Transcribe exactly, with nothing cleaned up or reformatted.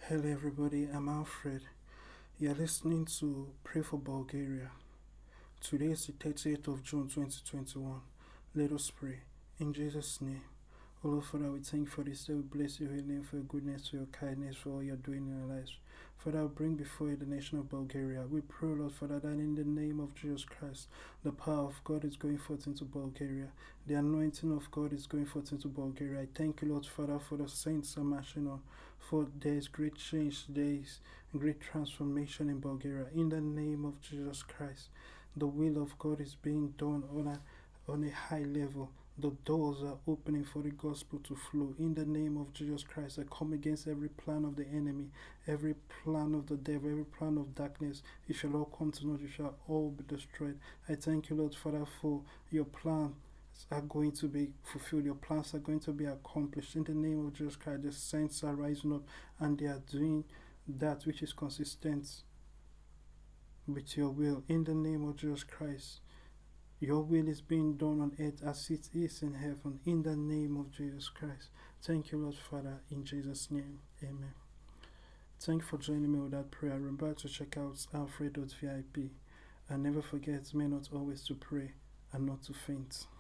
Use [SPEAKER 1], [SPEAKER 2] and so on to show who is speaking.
[SPEAKER 1] Hello, everybody. I'm Alfred. You're listening to Pray for Bulgaria. Today is the thirtieth of June twenty twenty-one. Let us pray. In Jesus' name. O Lord, Father, we thank you for this day. We bless your holy name for your goodness, for your kindness, for all you're doing in our lives. Father, I bring before you the nation of Bulgaria. We pray, Lord, Father, that in the name of Jesus Christ, the power of God is going forth into Bulgaria. The anointing of God is going forth into Bulgaria. I thank you, Lord, Father, for the saints are marching on. For there is great change, there is great transformation in Bulgaria. In the name of Jesus Christ, the will of God is being done on a, on a high level. The doors are opening for the gospel to flow. In the name of Jesus Christ, I come against every plan of the enemy, every plan of the devil, every plan of darkness. It shall all come to naught, it shall all be destroyed. I thank you, Lord Father, for your plan are going to be fulfilled. Your plans are going to be accomplished. In the name of Jesus Christ, the saints are rising up and they are doing that which is consistent with your will. In the name of Jesus Christ, your will is being done on earth as it is in heaven. In the name of Jesus Christ. Thank you, Lord Father, in Jesus' name. Amen. Thank you for joining me with that prayer. Remember to check out alfred dot v i p. And never forget, may not always to pray and not to faint.